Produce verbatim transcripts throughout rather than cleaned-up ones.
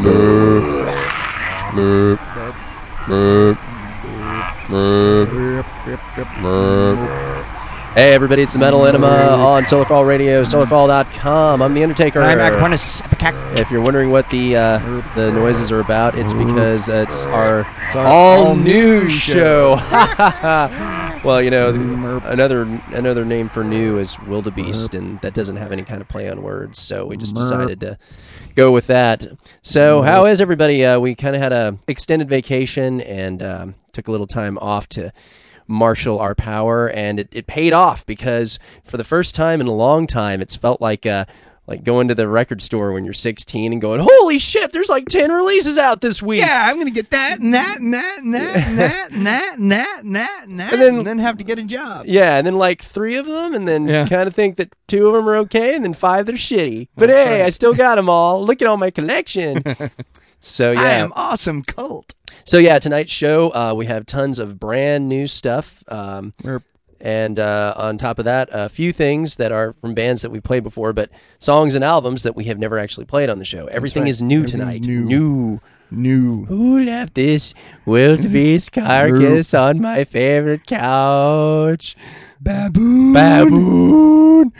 Hey everybody, it's the Metal Enema on Solarfall Radio, solarfall dot com. I'm the Undertaker. I'm Aquanus. If you're wondering what the uh, the noises are about, it's because it's our, It's our all, all new new show. Well, you know, another another name for new is wildebeest, and that doesn't have any kind of play on words, so we just decided to go with that. So how is everybody? Uh, we kind of had a extended vacation and um, took a little time off to marshal our power, and it, it paid off because for the first time in a long time, it's felt like uh, like going to the record store when you're sixteen and going, holy shit, there's like ten releases out this week. Yeah, I'm going to get that and that and that and that and that and that and that and that and that And then- and then have to get a job. Yeah, and then like three of them, and then Yeah. kind of think that two of them are okay, and then five that are shitty. But That's hey, right. I still got them all. Look at all my collection. So yeah, I am awesome cult. so yeah, tonight's show uh, we have tons of brand new stuff, um, We're and uh, on top of that, a few things that are from bands that we played before, but songs and albums that we have never actually played on the show. Everything right. is new Everything's tonight. new. New. new. Who left this wildebeest carcass on my favorite couch? Baboon. Baboon.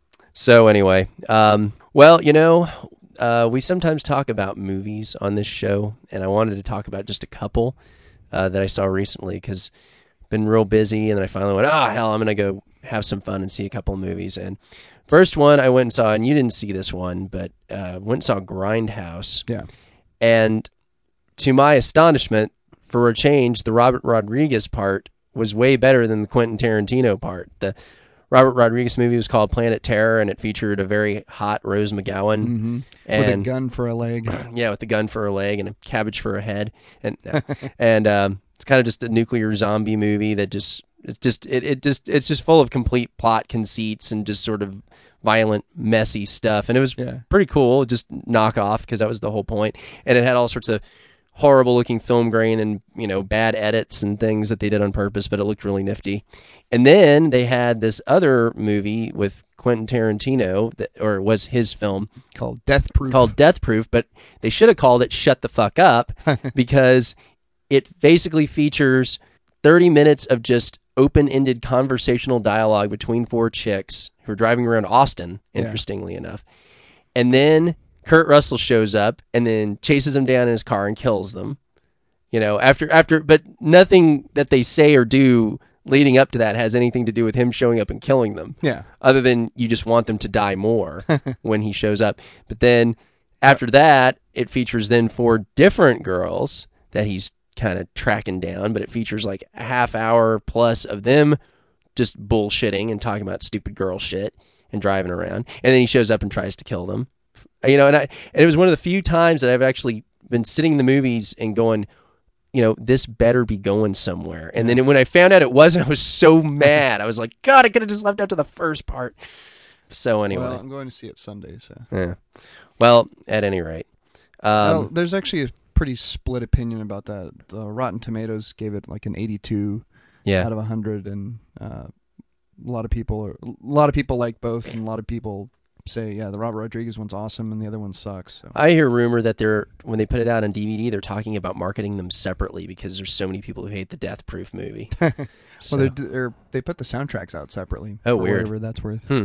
So anyway, um, well, you know, uh, we sometimes talk about movies on this show, and I wanted to talk about just a couple uh, that I saw recently because I've been real busy, and then I finally went, ah, hell, I'm going to go have some fun and see a couple of movies. And first one I went and saw, and you didn't see this one, but uh, went and saw Grindhouse. Yeah. And to my astonishment, for a change, the Robert Rodriguez part was way better than the Quentin Tarantino part. The Robert Rodriguez movie was called Planet Terror, and it featured a very hot Rose McGowan. Mm-hmm. And With a gun for a leg. yeah, with a gun for a leg and a cabbage for a head, and uh, and um, it's kind of just a nuclear zombie movie that just it's just it, it just it's just full of complete plot conceits and just sort of violent, messy stuff. And it was Yeah. pretty cool, just knock off because that was the whole point. And it had all sorts of horrible looking film grain and, you know, bad edits and things that they did on purpose, but it looked really nifty. And then they had this other movie with Quentin Tarantino, that, or it was his film, Called Death Proof. called Death Proof, but they should have called it Shut the Fuck Up because it basically features thirty minutes of just open-ended conversational dialogue between four chicks who are driving around Austin, Yeah. interestingly enough. And then Kurt Russell shows up and then chases them down in his car and kills them. You know, after after but nothing that they say or do leading up to that has anything to do with him showing up and killing them. Yeah. Other than you just want them to die more when he shows up. But then after that, it features then four different girls that he's kind of tracking down, but it features like a half hour plus of them just bullshitting and talking about stupid girl shit and driving around. And then he shows up and tries to kill them. You know, and, I, and it was one of the few times that I've actually been sitting in the movies and going, you know, this better be going somewhere. And then when I found out it wasn't, I was so mad. I was like, God, I could have just left after the first part. So anyway. Well, I'm going to see it Sunday, so. Yeah. Well, at any rate. Um, well, there's actually a pretty split opinion about that. The Rotten Tomatoes gave it like an eighty-two yeah. out of one hundred, and uh, a lot of people are, a lot of people like both, and a lot of people say, yeah, the Robert Rodriguez one's awesome and the other one sucks. So. I hear rumor that they're when they put it out on D V D, they're talking about marketing them separately because there's so many people who hate the Death Proof movie. So- Well, they're, they're, they put the soundtracks out separately. Oh, for weird. Whatever that's worth. Hmm.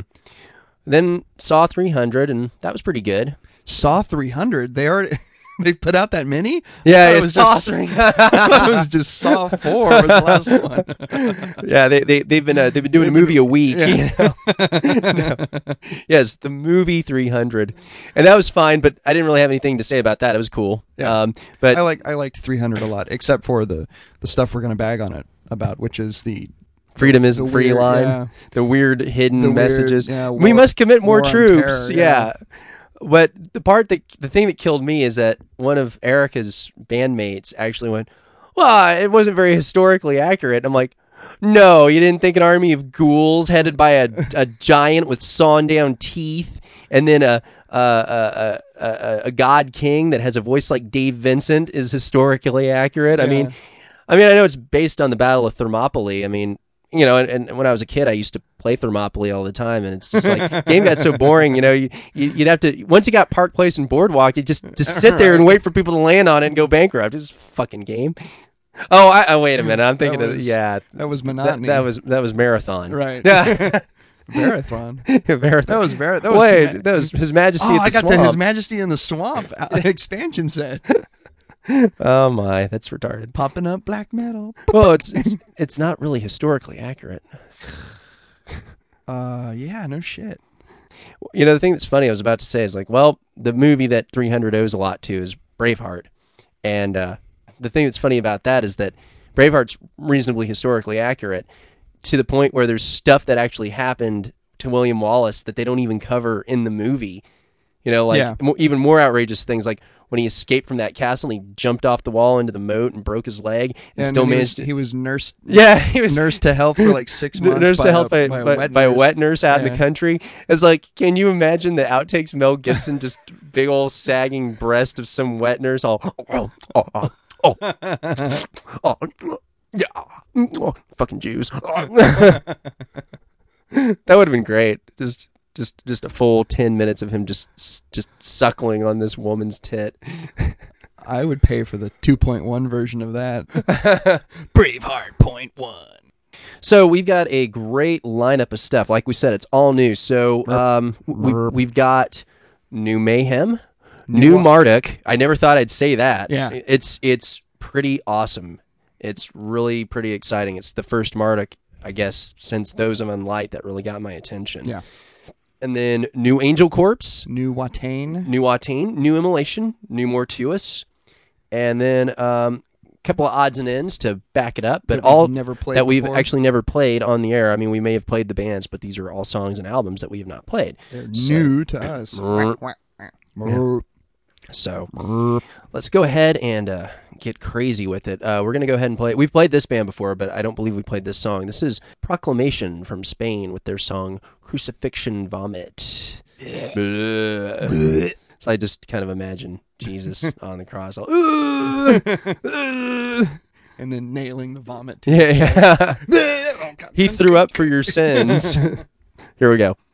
Then Saw three hundred, and that was pretty good. Saw three hundred. They already they put out that many. Yeah, I thought it it was was Saw just- three. It was just Saw four was the last one. Yeah, they they they've been uh, they've been doing a movie a week. Yeah. You know? No. Yes, the movie three hundred, and that was fine. But I didn't really have anything to say about that. It was cool. Yeah. Um, but I like I liked three hundred a lot, except for the the stuff we're gonna bag on it about, which is the freedom isn't the free weird- line. yeah. The weird hidden The weird, messages. yeah, we war- must commit more war on troops. terror, yeah. yeah. But the part that the thing that killed me is that one of Erica's bandmates actually went, "Well, it wasn't very historically accurate." I'm like, "No, you didn't think an army of ghouls headed by a, a giant with sawn down teeth, and then a a, a a a god king that has a voice like Dave Vincent is historically accurate?" I Yeah. mean, I mean, I know it's based on the Battle of Thermopylae. I mean, you know, and, and when I was a kid, I used to play Thermopylae all the time, and it's just like game got so boring. You know, you, you, you'd have to once you got Park Place and Boardwalk, you just just sit there and wait for people to land on it and go bankrupt. It's just a fucking game. Oh, I, oh, wait a minute. I'm thinking That of was- yeah. That was That, monotony. that was that was Marathon. right. Yeah, Marathon. Marathon. That was very. That was Wait, Ma- that was His Majesty Oh, at the I got Swamp. the His Majesty in the Swamp uh, expansion set. Oh my, that's retarded. Popping up black metal. Well, it's it's it's not really historically accurate. Uh, yeah, no shit. You know, the thing that's funny, I was about to say is like, well, the movie that three hundred owes a lot to is Braveheart. And uh, the thing that's funny about that is that Braveheart's reasonably historically accurate to the point where there's stuff that actually happened to William Wallace that they don't even cover in the movie. You know, like Yeah. mo- even more outrageous things like when he escaped from that castle and he jumped off the wall into the moat and broke his leg and, And still then he managed was, to... he was nursed Yeah, he was nursed to health for like six months. nursed by to health a, by, by, a by, wet by a nurse. wet nurse out in Yeah. the country. It's like, can you imagine the outtakes? Mel Gibson, just big old sagging breast of some wet nurse, all oh oh oh oh, oh, yeah, oh, fucking Jews. That would have been great. Just just just a full ten minutes of him just just suckling on this woman's tit. I would pay for the two point one version of that. Braveheart point one. So we've got a great lineup of stuff. Like we said, it's all new. So um, we, Merp. we've got New Mayhem, New New what? Marduk. I never thought I'd say that. Yeah. It's it's pretty awesome. It's really pretty exciting. It's the first Marduk, I guess, since Those of Unlight that really got my attention. Yeah. And then New Angel Corpse, New Watain. New Attain, New Immolation, New Mortuus, and then um, a couple of odds and ends to back it up. But that we've all never played that we've before. actually never played on the air. I mean, we may have played the bands, but these are all songs and albums that we have not played. They're So- new to us. Merp. Merp. So Merp. let's go ahead and uh, get crazy with it. Uh, we're going to go ahead and play. We've played this band before, but I don't believe we played this song. This is Proclamation from Spain with their song Crucifixion Vomit. Bleh. So I just kind of imagine Jesus on the cross. All, And then nailing the vomit. To yeah, yeah. Oh, God. He threw up for your sins. Here we go.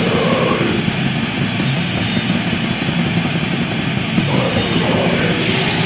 Thank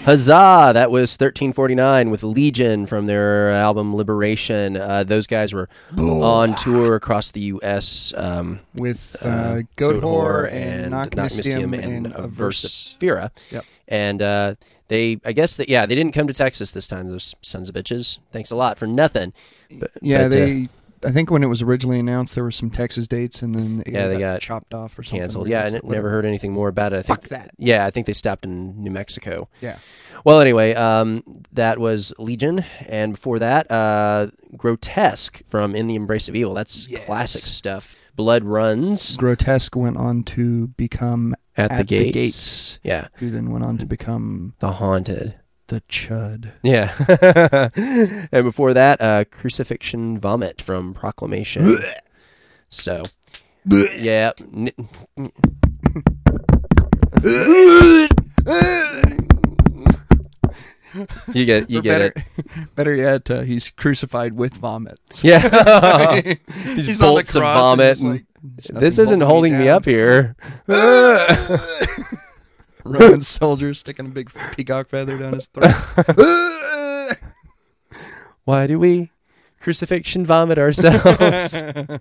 Huzzah! That was thirteen forty-nine with Legion from their album Liberation. Uh, those guys were on tour across the U S Um, with uh, uh, Goat Goat Whore Whore and and Knock Knock Mystium Mystium and and Averse. Aversifera. Yep. And uh, they, I guess that, yeah, they didn't come to Texas this time, those sons of bitches. Thanks a lot for nothing. But, Yeah, but, uh, they. I think when it was originally announced, there were some Texas dates, and then it Yeah, they got, got chopped off or something. canceled. Yeah, I n- never heard anything more about it. I think, Fuck that. Yeah, I think they stopped in New Mexico. Yeah. Well, anyway, um, that was Legion, and before that, uh, Grotesque from In the Embrace of Evil. That's Yes. classic stuff. Blood Runs Grotesque went on to become at, At the, the gates. Gates. Yeah, who then went on to become The Haunted. the Chud. Yeah, and before that, uh, Crucifixion Vomit from Proclamation. So, yeah. N- You get, you Or get better, it. Better yet, uh, he's crucified with vomit. Yeah, these He's on the bolts of cross and vomit. just and, like, "There's nothing this isn't holding me down." up here. Roman soldier sticking a big peacock feather down his throat. Why do we crucifixion vomit ourselves?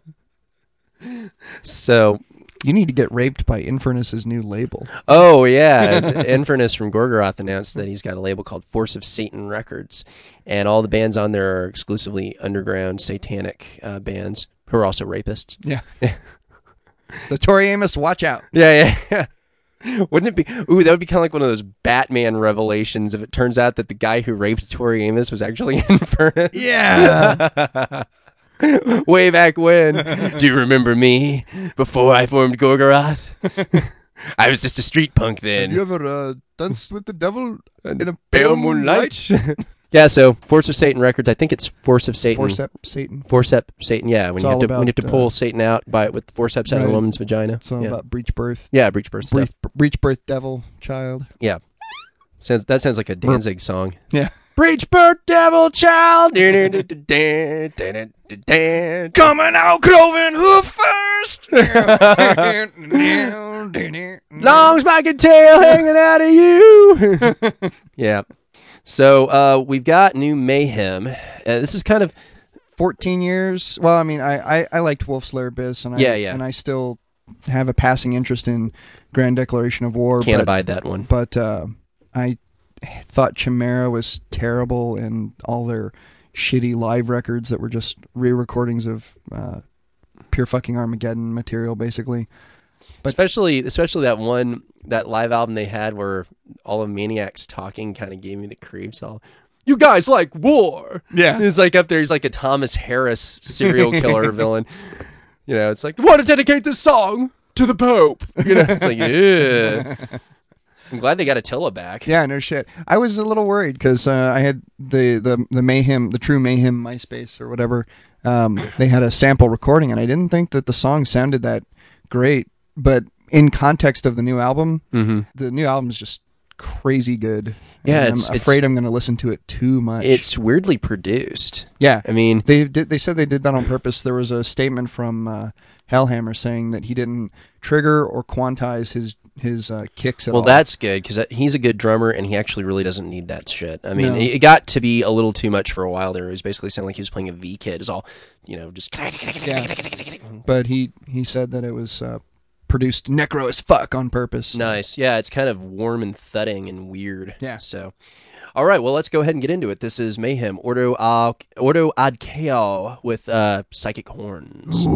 So, You need to get raped by Infernus's new label. oh yeah, Infernus from Gorgoroth announced that he's got a label called Force of Satan Records, and all the bands on there are exclusively underground satanic uh, bands who are also rapists. Yeah. So Tori Amos, watch out. Yeah, yeah, yeah. Wouldn't it be? Ooh, that would be kind of like one of those Batman revelations if it turns out that the guy who raped Tori Amos was actually Infernus. Yeah. Way back when. Do you remember me before I formed Gorgoroth? I was just a street punk then. Have you ever uh, danced with the devil in a Pale moonlight. Yeah, so Force of Satan Records. I think it's Force of Satan. Forcep Satan. Forceps Satan. Yeah, when It's you have all to about, when you have to pull uh, Satan out by with forceps out of a right. woman's vagina. It's all yeah. about breech birth. Yeah, breech birth stuff. Breech, breech birth devil child. Yeah, sounds that sounds like a Danzig song. Yeah. Breech birth devil child. Coming out cloven hoof first. Long spiked tail hanging out of you. Yeah. So uh, we've got new Mayhem. Uh, this is kind of fourteen years. Well, I mean, I, I, I liked Wolf's Lair Abyss, and I, Yeah, yeah. and I still have a passing interest in Grand Declaration of War. can't but, abide that one. But uh, I thought Chimera was terrible, and all their shitty live records that were just re-recordings of uh, pure fucking Armageddon material, basically. But- especially especially that one that live album they had where all of Maniacs talking kind of gave me the creeps. All you guys like war. Yeah. He's like up there. He's like a Thomas Harris serial killer villain. You know, it's like, want to dedicate this song to the Pope. You know, it's like, yeah. I'm glad they got Attila back. Yeah, no shit. I was a little worried because uh, I had the, the, the Mayhem, the True Mayhem MySpace or whatever. Um, they had a sample recording, and I didn't think that the song sounded that great. But in context of the new album, Mm-hmm. the new album is just crazy good. Yeah, And it's- I'm it's- afraid I'm going to listen to it too much. It's weirdly produced. yeah. I mean, They did. They said they did that on purpose. There was a statement from uh, Hellhammer saying that he didn't trigger or quantize his his uh, kicks at well, all. that's good because he's a good drummer and he actually really doesn't need that shit. I mean, No. it, it got to be a little too much for a while there. It was basically sounding like he was playing a V kit. It's all, you know, just. But he he said that it was uh, produced necro as fuck on purpose. Nice. Yeah, it's kind of warm and thudding and weird. Yeah. So, all right, well, let's go ahead and get into it. This is Mayhem, Ordo, uh, Ordo ad Chaos with uh, Psychic Horns.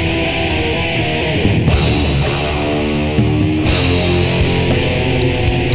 Thank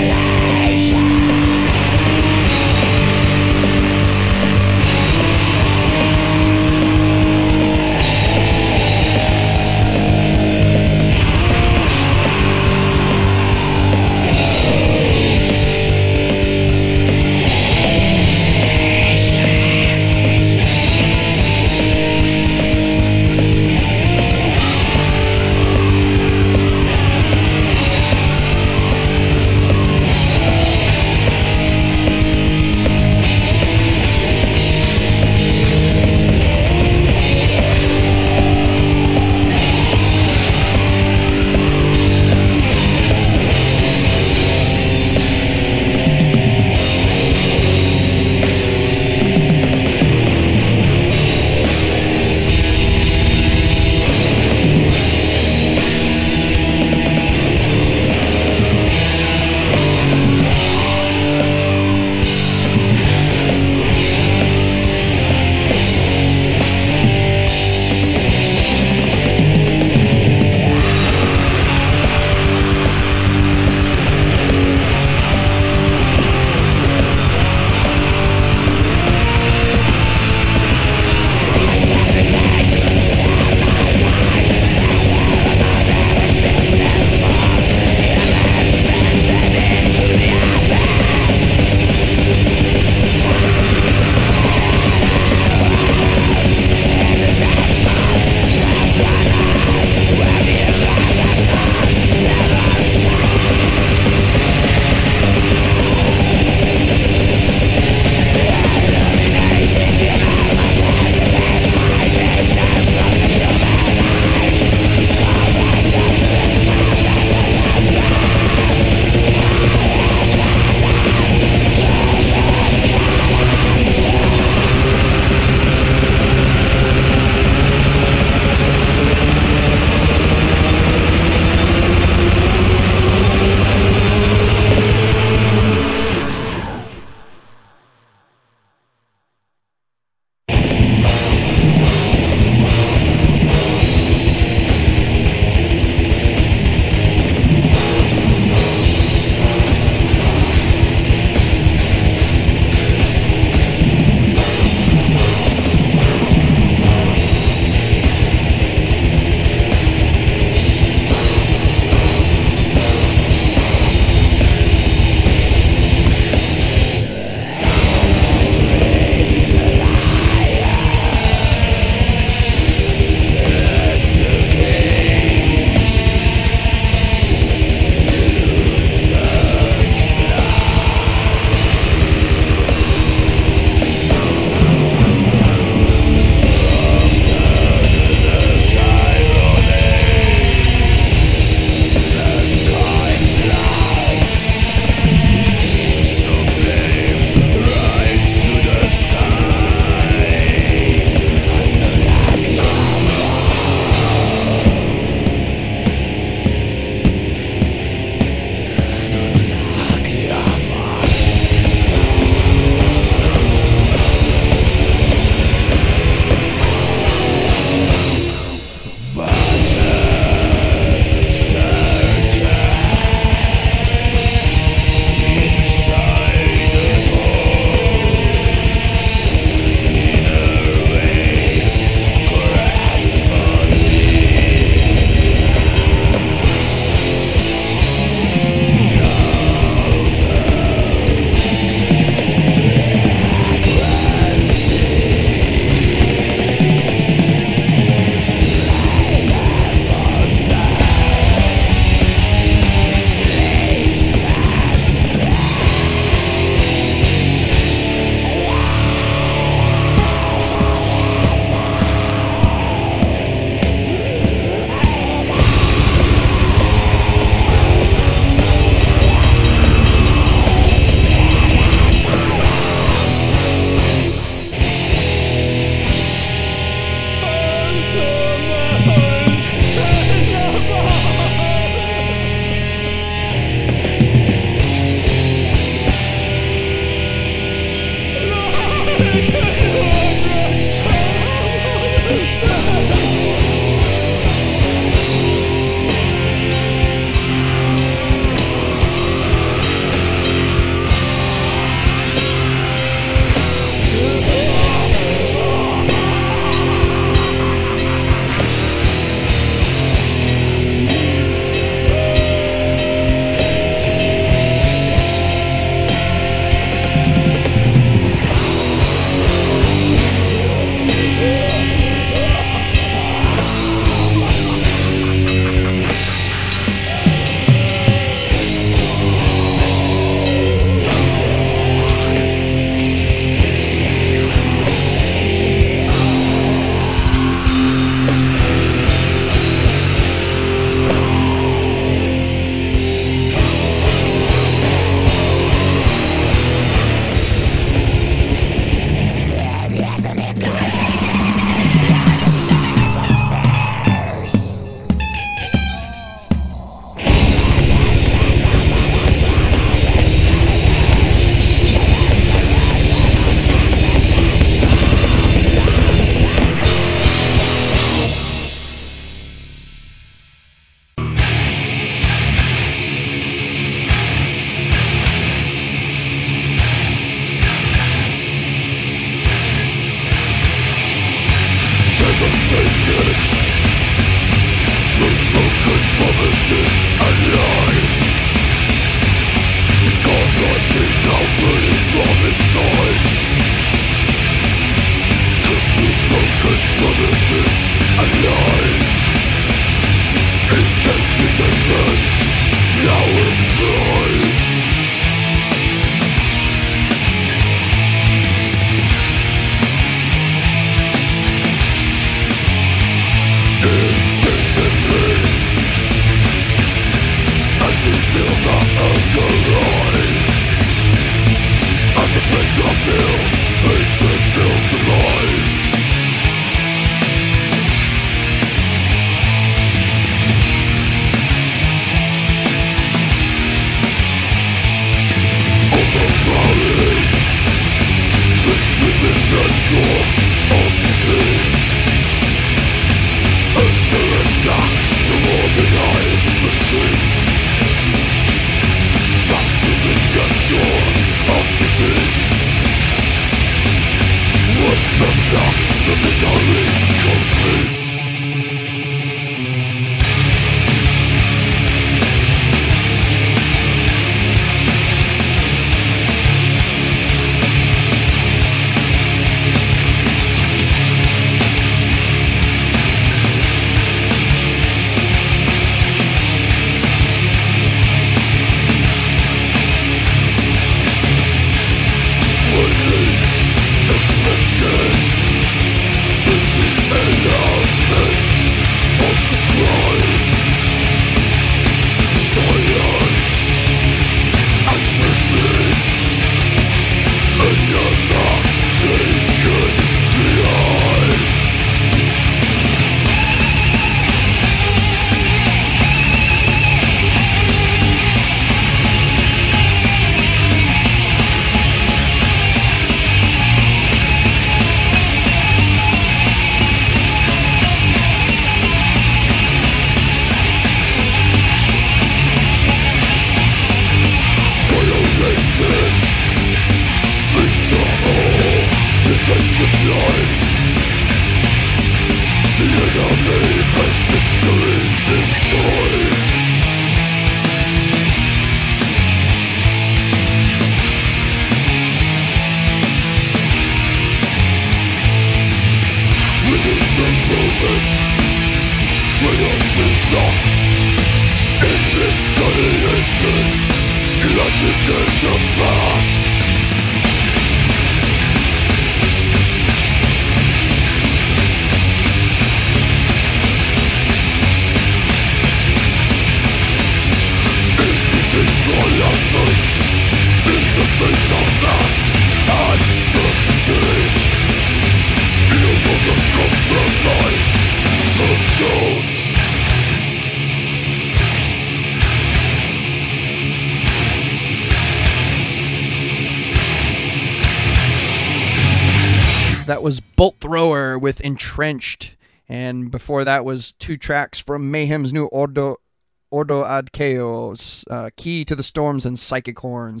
That was Bolt Thrower with Entrenched, and before that was two tracks from Mayhem's new Ordo Ordo ad Chaos, uh, Key to the Storms and Psychic Horns.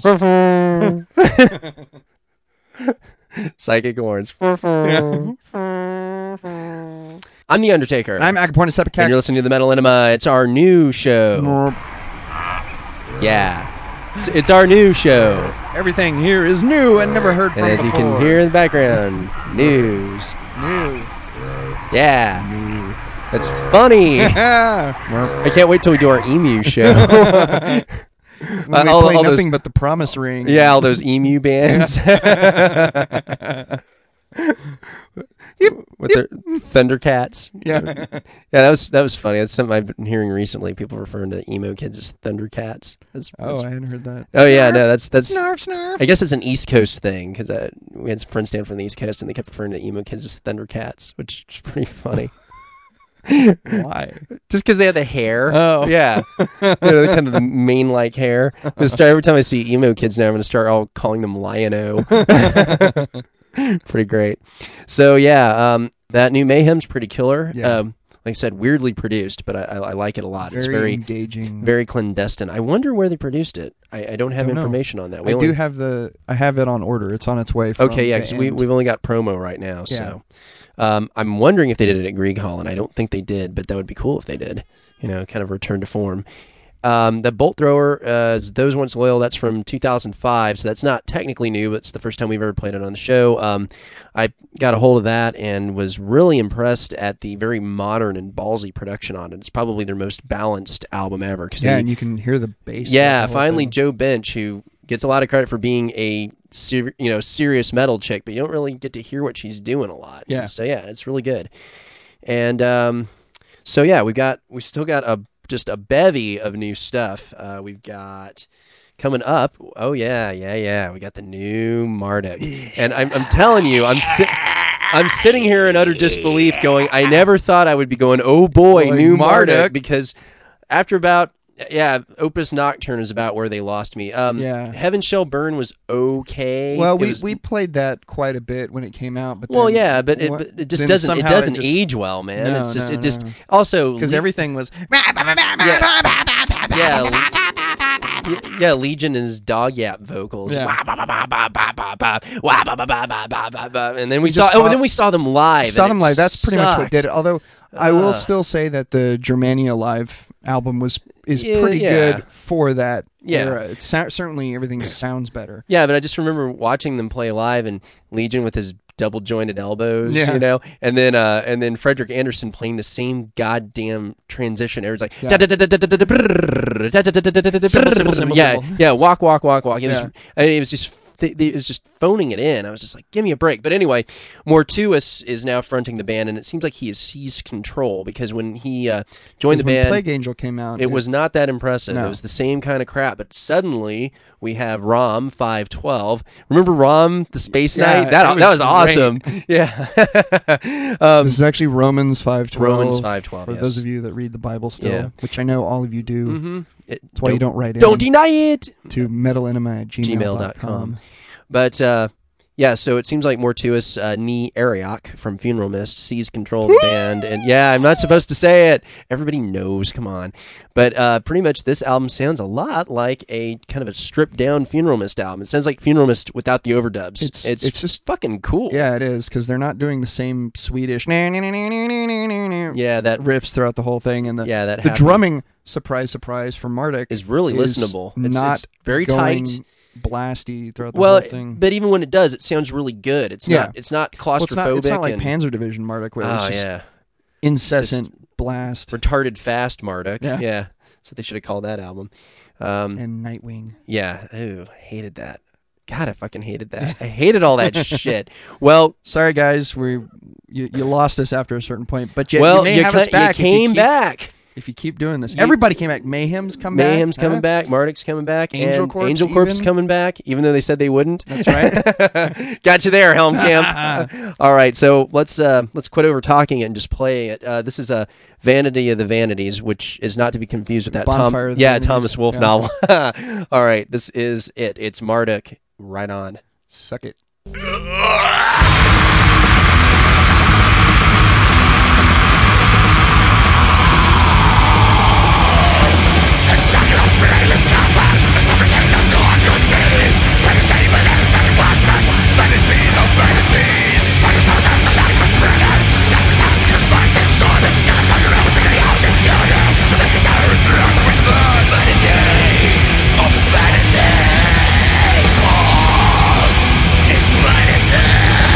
Psychic Horns. Yeah. I'm The Undertaker. And I'm Agapornis Epicac. And you're listening to The Metal Enema. It's our new show. Yeah. It's, it's our new show. Everything here is new and never heard from And as before. you can hear in the background, news. New. Yeah. New. That's funny. I can't wait till we do our emu show. When we Uh, all- play all nothing those- but the Promise Ring. Yeah, all those emu bands. With their Thundercats. Yeah. Yeah, that was that was funny. That's something I've been hearing recently. People referring to emo kids as Thundercats. That's, Oh, that's, I hadn't heard that. oh yeah, no, that's that's. Snarf, snarf. I guess it's an East Coast thing because uh, we had some friends down from the East Coast and they kept referring to emo kids as Thundercats, which is pretty funny. Why? Just because they had the hair. Oh. Yeah. You know, kind of the mane-like hair. I'm gonna start, every time I see emo kids now, I'm going to start all calling them Lion-O. Pretty great. So, yeah, um, that new Mayhem's pretty killer. Yeah. Um, like I said, weirdly produced, but I, I, I like it a lot. Very it's very engaging. very clandestine. I wonder where they produced it. I, I don't have Don't know. information on that. We I only, do have the. I have it on order. It's on its way. From Okay, yeah, the because we, end. we've only got promo right now. So um, I'm wondering if they did it at Grieg Hall, and I don't think they did, but that would be cool if they did. You know, kind of return to form. Um, the Bolt Thrower, uh, is Those Once Loyal, that's from two thousand five, so that's not technically new, but it's the first time we've ever played it on the show. Um, I got a hold of that and was really impressed at the very modern and ballsy production on it. It's probably their most balanced album ever. Cause yeah, they, and you can hear the bass. Yeah, the whole finally thing. Joe Bench, who gets a lot of credit for being a ser- you know serious metal chick, but you don't really get to hear what she's doing a lot. Yeah. So yeah, it's really good. And um, so yeah, we got we still got a just a bevy of new stuff. Uh, we've got coming up. Oh yeah, yeah, yeah. We got the new Marduk, and I'm I'm telling you, I'm si- I'm sitting here in utter disbelief, going, I never thought I would be going, oh boy, Boy, new Marduk, Marduk. because after about. Yeah, Opus Nocturne is about where they lost me. Um, Yeah. Heaven Shall Burn was okay. Well, It we, was- we played that quite a bit when it came out, but well, then, yeah, but it, what- but it just then doesn't it somehow doesn't just- age well, man. No, it's just no, it just no. also because Le- everything was yeah Le- yeah Legion and his dog yap vocals. Yeah. Wah, ba, ba, ba, ba, ba, ba, ba. Wah, ba, ba, ba, ba, ba, ba, ba. And then we, We saw just oh, saw- and then we saw them live. saw and them it live. That's pretty much what sucked. did it. Although I will Ugh. still say that the Germania live album was is Yeah, pretty yeah. good for that Yeah. era. It so- certainly everything sounds better. Yeah, but I just remember watching them play live and Legion with his double jointed elbows, Yeah. you know, and then uh, and then Frederick Anderson playing the same goddamn transition. It was like Yeah. Symbol, symbol, symbol, yeah, symbol. yeah, walk, walk, walk, walk. It was, Yeah. I mean, it was just. They, they, it was just phoning it in. I was just like, give me a break. But anyway, Mortuus is now fronting the band, and it seems like he has seized control because when he uh, joined the When band, Plague Angel came out, it was not that impressive. No. It was the same kind of crap. But suddenly we have Rom five twelve. Remember Rom the Space Yeah, Knight? That it that was was awesome. Yeah. um, This is actually Romans five twelve. Romans five twelve. For Yes. those of you that read the Bible still, Yeah. which I know all of you do. Mm-hmm. It, That's why you don't write Don't in deny it. to metalenema at gmail gmail dot dot com. com. But uh, yeah, so it seems like Mortuus uh, Nee Ariok from Funeral Mist seized control of the band, and yeah, I'm not supposed to say it. Everybody knows. Come on, but uh, pretty much this album sounds a lot like a kind of a stripped down Funeral Mist album. It sounds like Funeral Mist without the overdubs. It's- it's it's just- fucking cool. Yeah, it is because they're not doing the same Swedish yeah, that riffs throughout the whole thing, and the yeah that the happened. drumming. Surprise, surprise for Marduk is really is listenable. It's, not it's very going tight. blasty throughout the Well, whole thing. but even when it does, it sounds really good. It's Yeah. not. It's not Well, claustrophobic. it's not, it's not like and, Panzer Division Marduk where oh it's just yeah, incessant blast retarded fast Marduk. Yeah. Yeah, so they should have called that album. Um, and Nightwing. yeah, ooh, hated that. God, I fucking hated that. I hated all that shit. Well, Sorry, guys, we you, you lost us after a certain point, but you, well, you may you, have ca- us back. you came if you keep, back. if you keep doing this. You- Everybody came back. Mayhem's come back. Mayhem's coming huh? back. Marduk's coming back. Angel and Corpse Angel Corpse is even? coming back, even though they said they wouldn't. That's right. Got you there, Helm Camp. All right, so let's uh, let's quit over talking it and just play it. Uh, this is a Vanity of the Vanities, which is not to be confused with that Tom, Bonfire of the yeah, Vanities. Thomas Wolfe Yeah. novel. All right, this is it. It's Marduk. Right on. Suck it. It's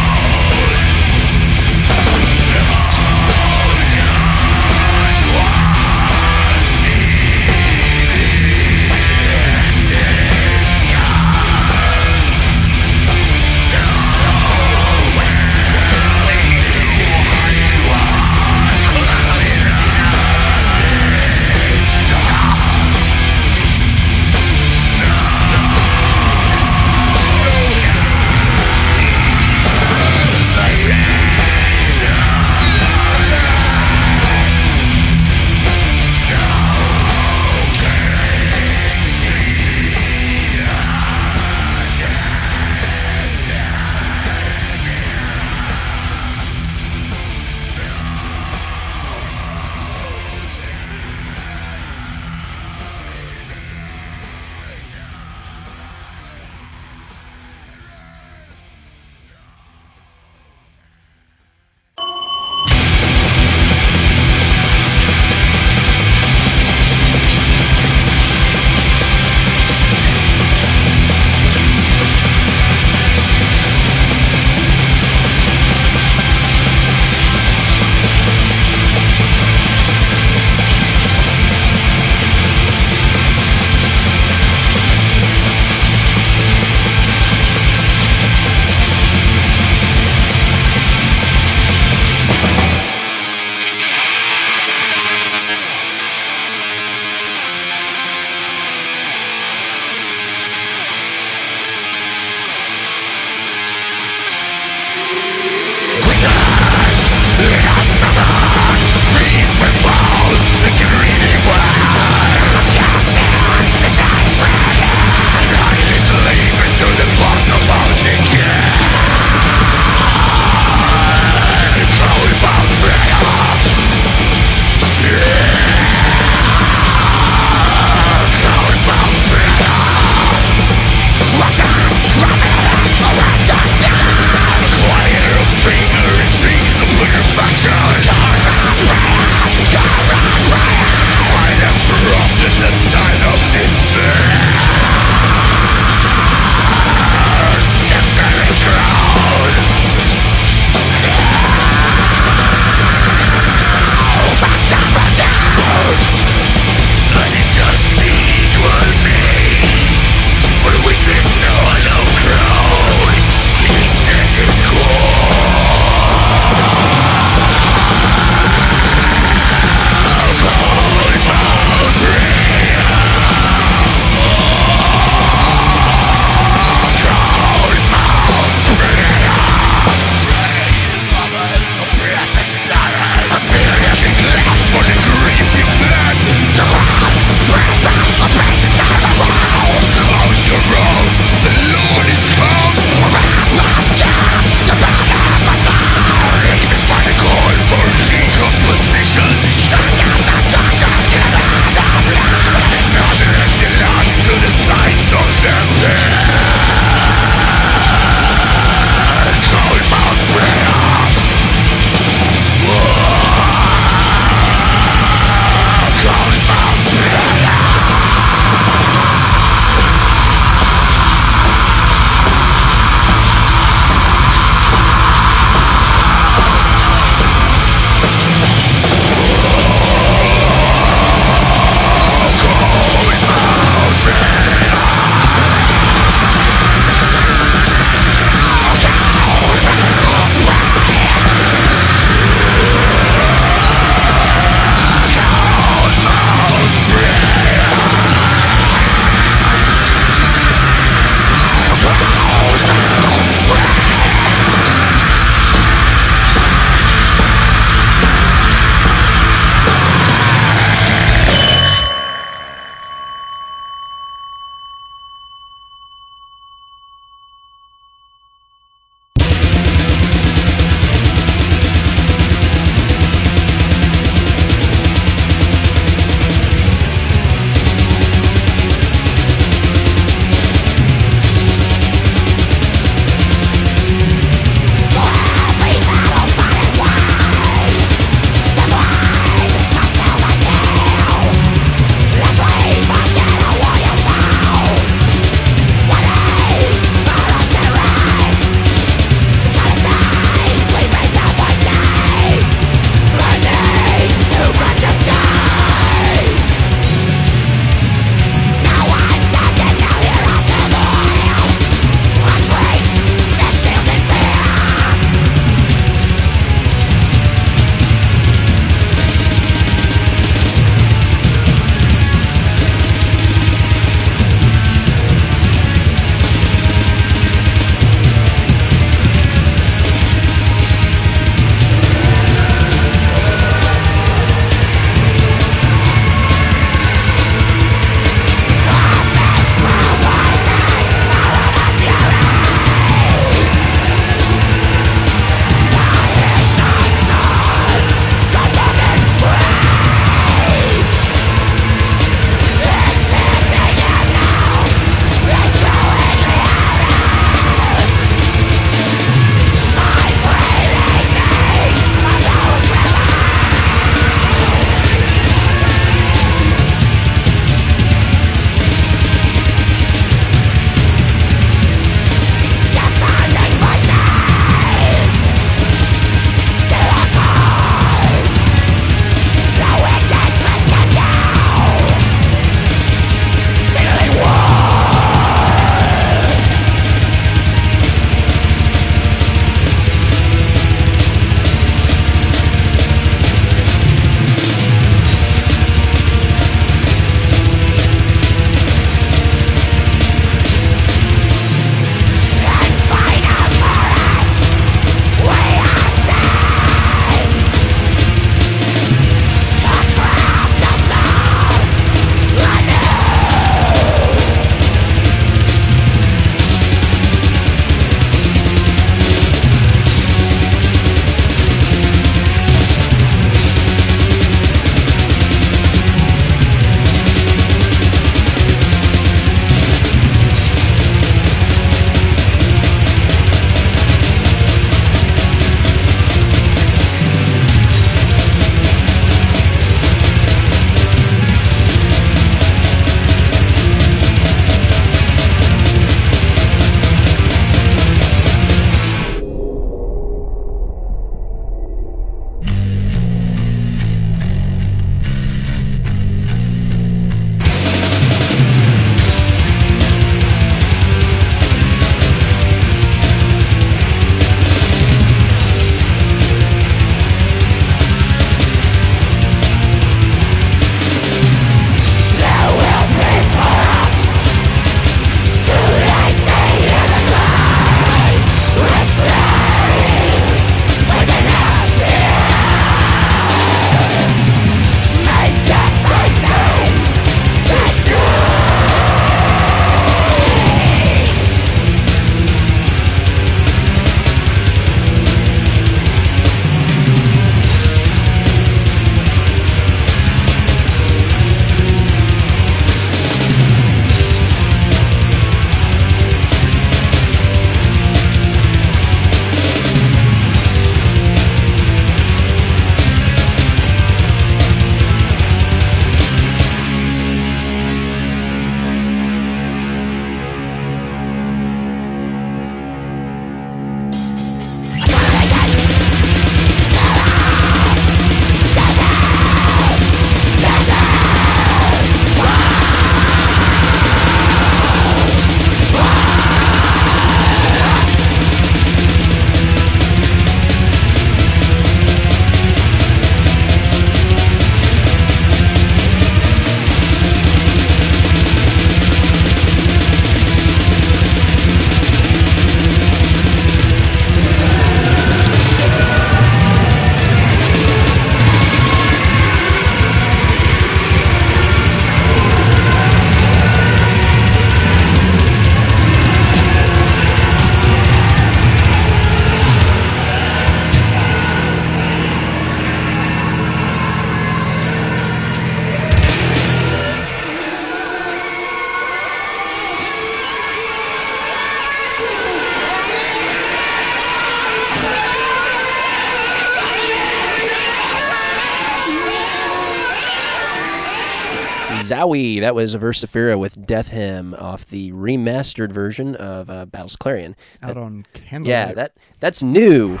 Zowie. That was Versifera with Death Hymn off the remastered version of uh, Battles Clarion. Out That- on Candlelight. yeah, that that's new.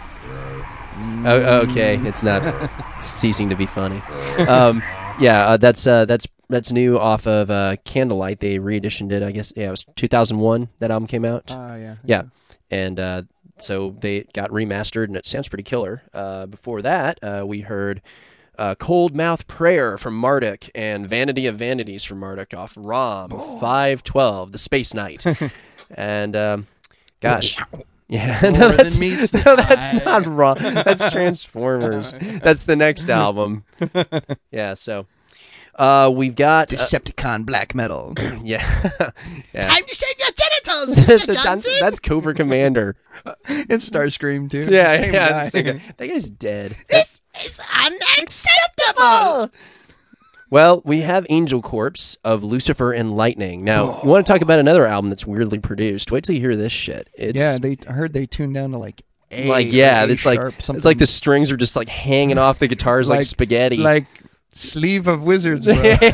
Oh, okay, it's not ceasing to be funny. Um, yeah, uh, that's uh, that's that's new off of uh, Candlelight. They reeditioned it, I guess. Yeah, it was two thousand one that album came out. Ah, yeah. Yeah, and uh, so they got remastered, and it sounds pretty killer. Uh, before that, uh, we heard uh, Cold Mouth Prayer from Marduk and Vanity of Vanities from Marduk off ROM five twelve, The Space Knight. And um, gosh. Yeah, More no, than that's, meets no, the that's eye. not wrong. That's Transformers. That's the next album. Yeah, so uh, we've got uh, Decepticon black metal. yeah, yeah. Time to shave your genitals, Mister that's, Johnson. that's Cobra Commander. It's Starscream too. Yeah, Same yeah. guy. it's the guy. That guy's dead. This is unacceptable. Well, we have Angel Corpse of Lucifer and Lightning. Now, you want to talk about another album that's weirdly produced? Wait till you hear this shit. It's Yeah, they I heard they tuned down to like A. like yeah, A it's like sharp, it's something like the strings are just like hanging off the guitars like, Like- spaghetti. like sleeve of wizards, bro.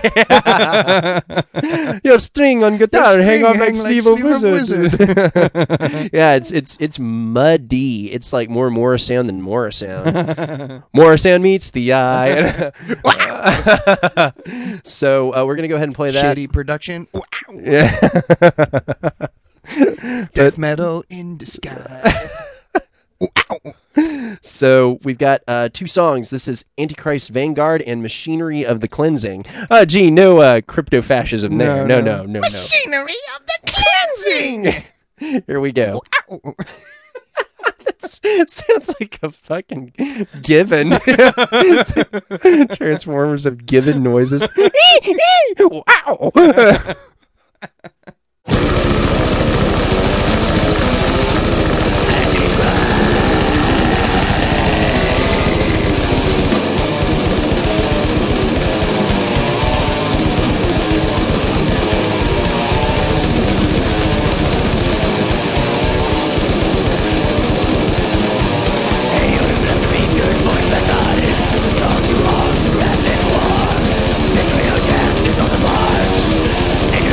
Your string on guitar Your hang string off like hang sleeve like of sleeve of wizard. Yeah, it's it's it's muddy. It's like more Morrisound than Morrisound. Morrisound meets the eye. So uh, we're gonna go ahead and play that. Shady production. Wow. Yeah. Death metal in disguise. So we've got uh, two songs. This is Antichrist Vanguard and Machinery of the Cleansing. Uh, gee, no uh, crypto-fascism there. No, No, no, no. no, no. Machinery of the cleansing. Here we go. Sounds like a fucking given. Transformers have given noises. Wow. Is on the march.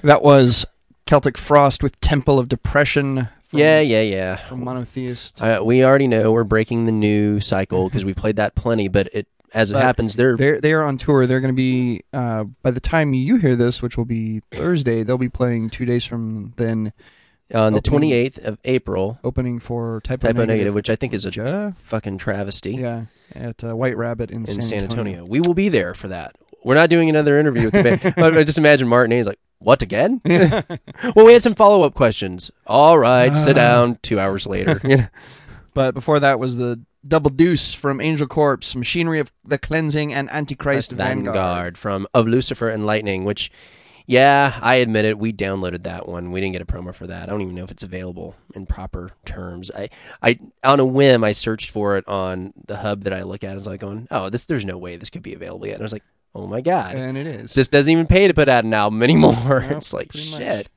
That was Celtic Frost with Temple of Depression. From, Yeah, yeah, yeah. From Monotheist. Uh, we already know we're breaking the new cycle because we played that plenty, but it as it But happens, they're They're they are on tour. They're going to be uh, by the time you hear this, which will be Thursday. They'll be playing two days from then, on the opening- twenty-eighth of April. opening for Typo, Typo Negative, Negative, which I think is a Ja- fucking travesty. yeah, at uh, White Rabbit in, in San, Antonio. We will be there for that. We're not doing another interview with the band. But I just imagine Martin A's like, what again? Well, we had some follow-up questions. All right, sit down. Two hours later. You know? But before that was the Double Deuce from Angel Corpse, Machinery of the Cleansing, and Antichrist Vanguard. Vanguard. from Of Lucifer and Lightning, which, yeah, I admit it, we downloaded that one. We didn't get a promo for that. I don't even know if it's available in proper terms. I, I on a whim, I searched for it on the hub that I look at. I was like going, oh, this there's no way this could be available yet. And I was like, oh my God. And it is. Just doesn't even pay to put out an album anymore. Nope, it's like, pretty much. shit.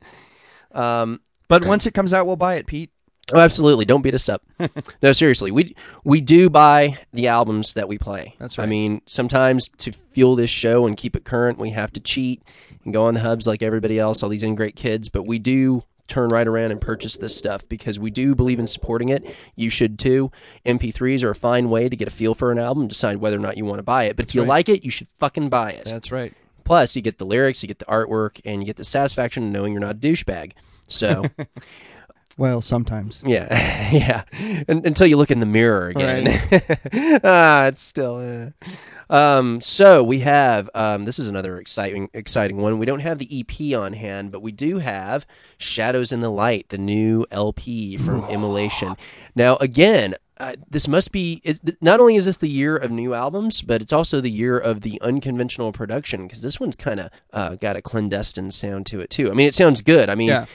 Um, But once it comes out, we'll buy it, Pete. oh, absolutely. Don't beat us up. No, seriously. We we do buy the albums that we play. That's I right. mean, sometimes to fuel this show and keep it current, we have to cheat and go on the hubs like everybody else, all these ingrate kids. But we do turn right around and purchase this stuff because we do believe in supporting it. You should too. M P threes are a fine way to get a feel for an album, decide whether or not you want to buy it. But if you right. like it, you should fucking buy it. That's right. Plus, you get the lyrics, you get the artwork, and you get the satisfaction of knowing you're not a douchebag. So, Well, sometimes. yeah, yeah. Un until you look in the mirror again. ah, it's still. Uh. Um. So we have. Um. This is another exciting, exciting one. We don't have the E P on hand, but we do have Shadows in the Light, the new L P from Immolation. Now, again. Uh, this must be, is, not only is this the year of new albums, but it's also the year of the unconventional production, because this one's kind of uh, got a clandestine sound to it, too. I mean, it sounds good. I mean, Yeah.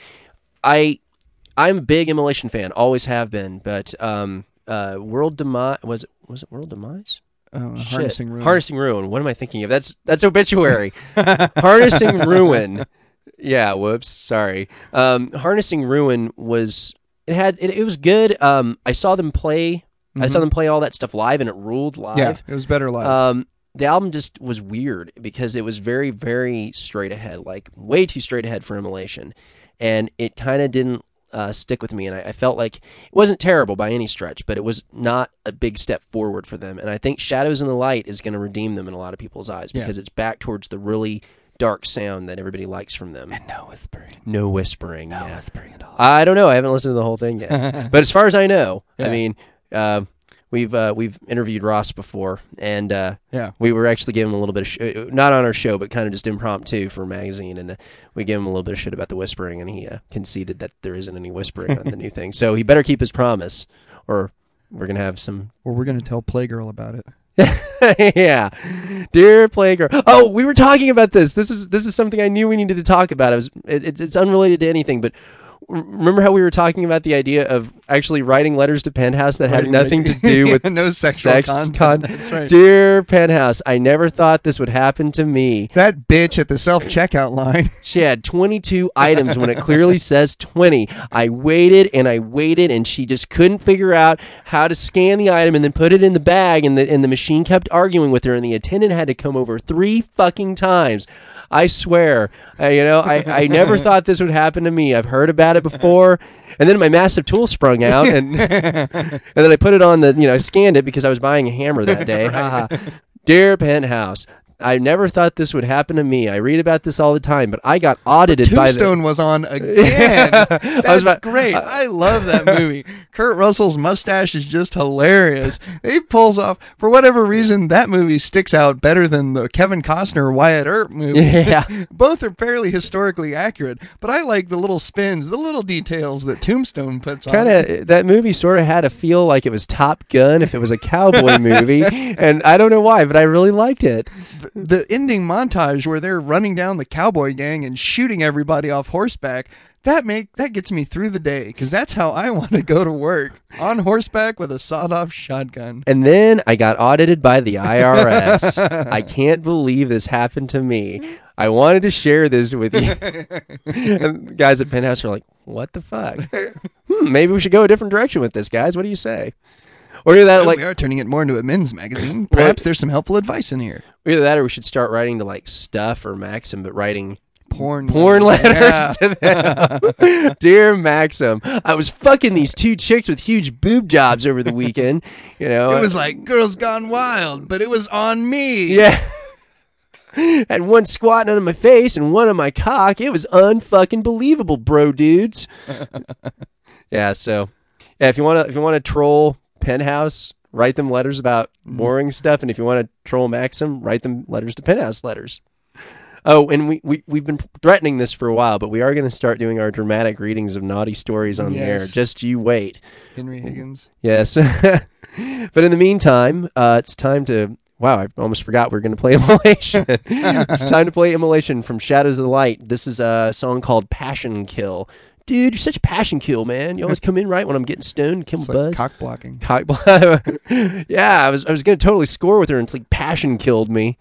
I, I'm a big Immolation fan, always have been, but um, uh, World Demise, was it, was it World Demise? Uh, Shit. Harnessing Ruin. Harnessing Ruin. What am I thinking of? That's that's Obituary. Harnessing Ruin. Yeah, whoops. Sorry. Um, Harnessing Ruin was... It had it, it was good. Um, I saw them play. I saw them play all that stuff live, and it ruled live. Yeah, it was better live. Um, the album just was weird because it was very, very straight ahead, like way too straight ahead for Immolation, and it kind of didn't uh, stick with me. And I, I felt like it wasn't terrible by any stretch, but it was not a big step forward for them. And I think Shadows in the Light is going to redeem them in a lot of people's eyes Yeah. because it's back towards the really dark sound that everybody likes from them. And no whispering. No whispering. No yeah. whispering at all. I don't know. I haven't listened to the whole thing yet. But as far as I know, Yeah. I mean, uh, we've uh, we've interviewed Ross before, and uh, Yeah. we were actually giving him a little bit of sh- uh, not on our show, but kind of just impromptu for a magazine, and uh, we gave him a little bit of shit about the whispering, and he uh, conceded that there isn't any whispering on the new thing. So he better keep his promise, or we're gonna have some. Or we're going to tell Playgirl about it. Yeah, dear Playgirl. Oh, we were talking about this. This is this is something I knew we needed to talk about. It was it, it's it's unrelated to anything, but remember how we were talking about the idea of actually writing letters to Penthouse that had Writing nothing to like- do with no sexual sex content. con- That's right. Dear Penthouse, I never thought this would happen to me. That bitch at the self-checkout line. She had twenty-two items when it clearly says twenty. I waited and I waited, and she just couldn't figure out how to scan the item and then put it in the bag, and the, and the machine kept arguing with her, and the attendant had to come over three fucking times. I swear, uh, you know, I, I never thought this would happen to me. I've heard about it before. And then my massive tool sprung out, and and then I put it on the, you know, I scanned it because I was buying a hammer that day. Haha. Dear Penthouse, I never thought this would happen to me. I read about this all the time, but I got audited by the... Tombstone was on again. That's I was about- great. I love that movie. Kurt Russell's mustache is just hilarious. He pulls off, for whatever reason, that movie sticks out better than the Kevin Costner Wyatt Earp movie. Yeah. Both are fairly historically accurate, but I like the little spins, the little details that Tombstone puts Kind on. of, that movie sort of had a feel like it was Top Gun if it was a cowboy movie, and I don't know why, but I really liked it. The ending montage where they're running down the cowboy gang and shooting everybody off horseback, that make that gets me through the day, because that's how I want to go to work, on horseback with a sawed-off shotgun. And then I got audited by the I R S. I can't believe this happened to me. I wanted to share this with you. And the guys at Penthouse are like, what the fuck? Hmm, maybe we should go a different direction with this, guys. What do you say? Or either that, Well, like, we are turning it more into a men's magazine. Perhaps there's some helpful advice in here. either that, or we should start writing to like Stuff or Maxim, but writing porn porn letters Yeah. to them. Dear Maxim, I was fucking these two chicks with huge boob jobs over the weekend. You know, It was like Girls Gone Wild, but it was on me. yeah. Had one squatting under my face and one on my cock. It was unfucking believable, bro, dudes. Yeah, so yeah, if you want to, if you want to troll Penthouse, write them letters about boring stuff, and if you want to troll Maxim, write them letters to Penthouse letters. Oh, and we, we, we've been threatening this for a while, but we are going to start doing our dramatic readings of naughty stories on the Yes. air. Just you wait. Henry Higgins. Yes. But in the meantime, uh, it's time to... Wow, I almost forgot we were going to play Immolation. It's time to play Immolation from Shadows of the Light. This is a song called Passion Kill. Dude, you're such a passion kill, man. You always come in right when I'm getting stoned and kill It's my like buzz. cock blocking. Cock blo- Yeah, I was I was going to totally score with her until he passion killed me.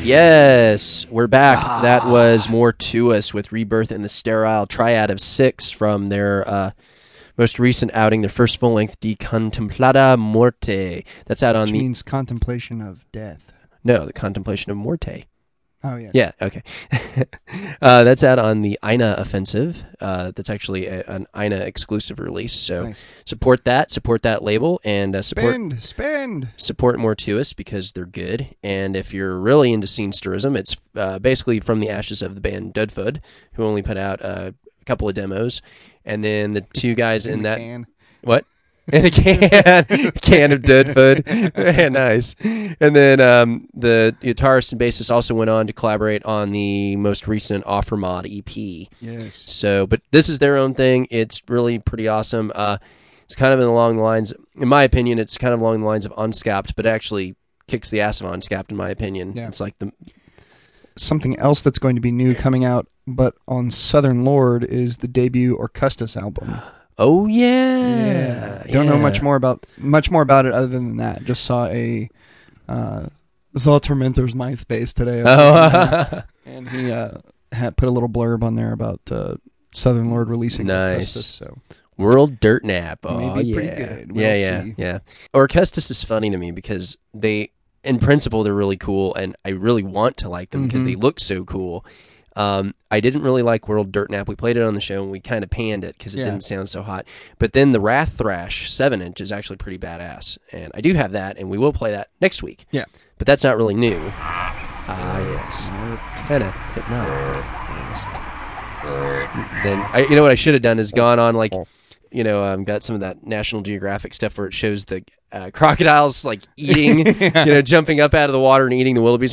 Yes, we're back. That was More to Us with Rebirth and the Sterile Triad of Six from their uh, most recent outing, their first full-length De Contemplata Morte. That's out on Which the... means contemplation of death. No, the Contemplation of Morte. Oh, yeah. Yeah, okay. uh, that's out on the Ina Offensive. Uh, that's actually a, an Ina exclusive release. So Nice. support that, support that label, and uh, support Spend, spend. support More to Us because they're good. And if you're really into scenesterism, it's uh, basically from the ashes of the band Dudfud, who only put out uh, a couple of demos. And then the two guys in, the that... can. What? In a can, a can of dead food. Yeah, nice. And then um, the guitarist and bassist also went on to collaborate on the most recent Offer Mod E P. Yes. So, but this is their own thing. It's really pretty awesome. Uh, it's kind of along the lines, in my opinion, it's kind of along the lines of Unscapped, but it actually kicks the ass of Unscapped, in my opinion. Yeah. It's like the Something else that's going to be new coming out, but on Southern Lord, is the debut Orcustus album. oh yeah, Don't know yeah. much more about much more about it other than that. Just saw a uh, saw Tormentor's MySpace today, Oh, and he uh, had put a little blurb on there about uh, Southern Lord releasing Nice. Orcustus. So World Dirt Nap. Oh, Maybe yeah. pretty good. We'll yeah, yeah, see. yeah. Orcustus is funny to me because they, in principle, they're really cool, and I really want to like them because Mhm. they look so cool. Um, I didn't really like World Dirt Nap. We played it on the show, and we kind of panned it because it Yeah. didn't sound so hot. But then the Wrath Thrash seven inch is actually pretty badass, and I do have that, and we will play that next week. yeah, But that's not really new. Ah, yes. It's kind of hypnotic. Yes. Then, I, you know what I should have done is gone on, like, you know, um, got some of that National Geographic stuff where it shows the uh, crocodiles, like, eating, you know, jumping up out of the water and eating the wildebeest.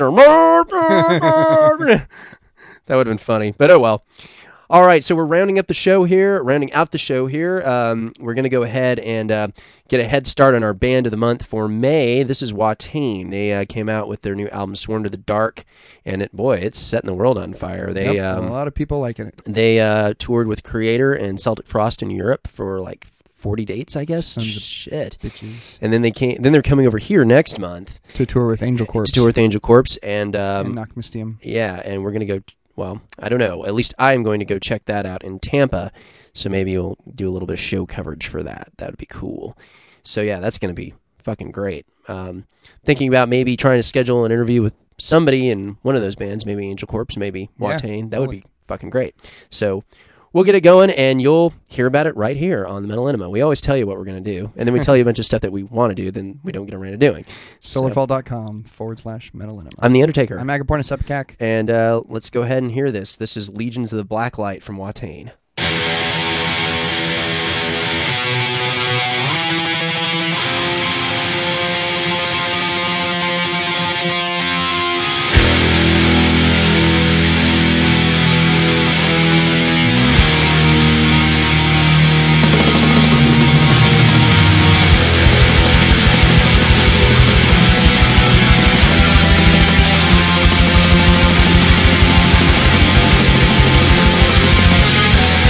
That would have been funny, but oh well. All right, so we're rounding up the show here, rounding out the show here. Um, we're going to go ahead and uh, get a head start on our band of the month for May. This is Watain. They uh, came out with their new album, Sworn to the Dark, and it, boy, it's setting the world on fire. They Yep, um, a lot of people liking it. they uh, toured with Creator and Celtic Frost in Europe for like forty dates, I guess. Sons of Shit. Bitches And then they came. Then they're coming over here next month to tour with Angel Corpse to tour with Angel Corpse, and um, and Knockmistium. yeah, and we're gonna go. Well, I don't know. At least I'm going to go check that out in Tampa. So maybe we'll do a little bit of show coverage for that. That would be cool. So yeah, that's going to be fucking great. Um, thinking about maybe trying to schedule an interview with somebody in one of those bands, maybe Angel Corpse, maybe Yeah, Watain. That would totally. be fucking great. So we'll get it going, and you'll hear about it right here on the Metal Enema. We always tell you what we're going to do, and then we tell you a bunch of stuff that we want to do, then we don't get around to doing. So, Solarfall.com forward slash metal enema. I'm the Undertaker. I'm Agaporn Sepicak. And uh, let's go ahead and hear this. This is Legions of the Blacklight from Watain. Thank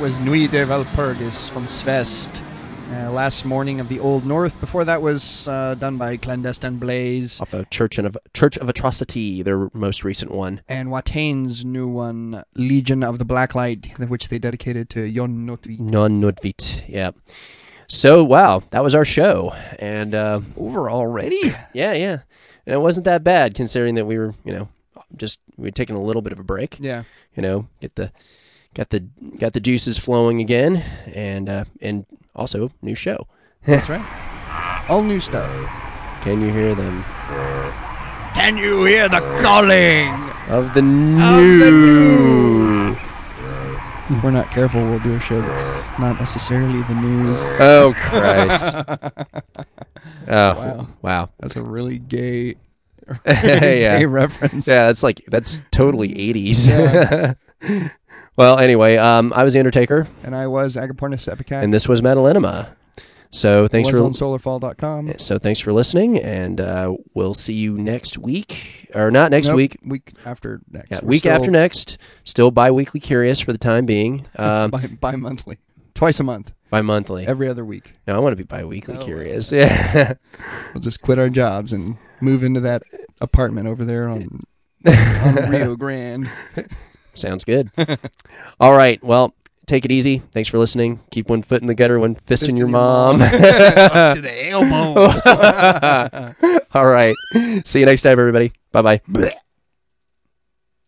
was Nuit de Valpurgis from Svest. Uh, last Morning of the Old North. Before that was uh, done by Clandestine Blaze. Off of Church of Church of Atrocity, their most recent one. And Wataine's new one, Legion of the Blacklight, which they dedicated to Jon Notvik. Non Nudvit, yeah. So, wow, that was our show. And uh, Over already? yeah, yeah. And it wasn't that bad considering that we were, you know, just, we had taken a little bit of a break. Yeah. You know, get the, got the, got the juices flowing again. And, uh, and also, new show. That's right. All new stuff. Can you hear them? Can you hear the calling Of the new. of the new? If we're not careful, we'll do a show that's not necessarily the news. Oh, Christ. Oh, Wow. wow. That's a really gay, Yeah. gay reference. Yeah, that's like, that's totally eighties. Yeah. Well, anyway, um, I was The Undertaker, And I was Agapornis Epicat. and this was Metal Enema. So thanks was for on solarfall dot com. so thanks for listening, and uh, we'll see you next week, or not next Nope, week. Week after next. Yeah, We're week still after next. Still bi-weekly Curious for the time being. Um, Bi- bi-monthly. Twice a month. bi-monthly. Every other week. No, I want to be bi-weekly Oh, Curious. Yeah. We'll just quit our jobs and move into that apartment over there on, on Rio Grande. Sounds good. All right. Well, take it easy. Thanks for listening. Keep one foot in the gutter, one fist, in your, mom. Up to the elbow. All right. See you next time, everybody. Bye-bye.